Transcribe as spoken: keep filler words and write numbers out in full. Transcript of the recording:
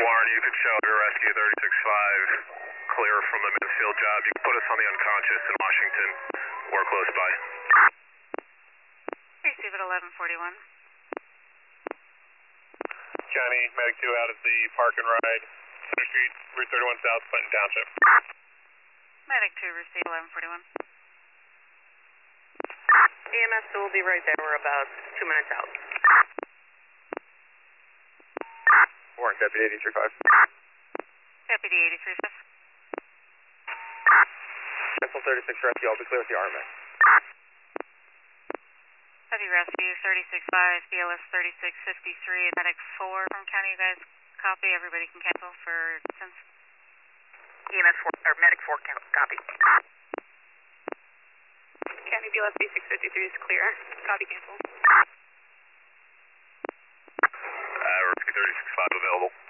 Warren, you could show your rescue thirty-six five clear from the Mansfield job. You can put us on the unconscious in Washington or close by. Receive at eleven forty-one. County, Medic two out at the Park and Ride, Center Street, Route thirty-one South, Clinton Township. Medic two, receive eleven forty-one. E M S two will be right there. We're about two minutes out. Warren, Deputy eighty-three five. Deputy eighty-three five. Cancel thirty-six rescue, I'll be clear with the Army. Heavy rescue thirty-six five, B L S thirty-six fifty-three, Medic four from County. You guys copy. Everybody can cancel for since. E M S four, or Medic four, copy. County B L S B six fifty-three is clear. Copy, cancel. Uh, rescue thirty-six five available.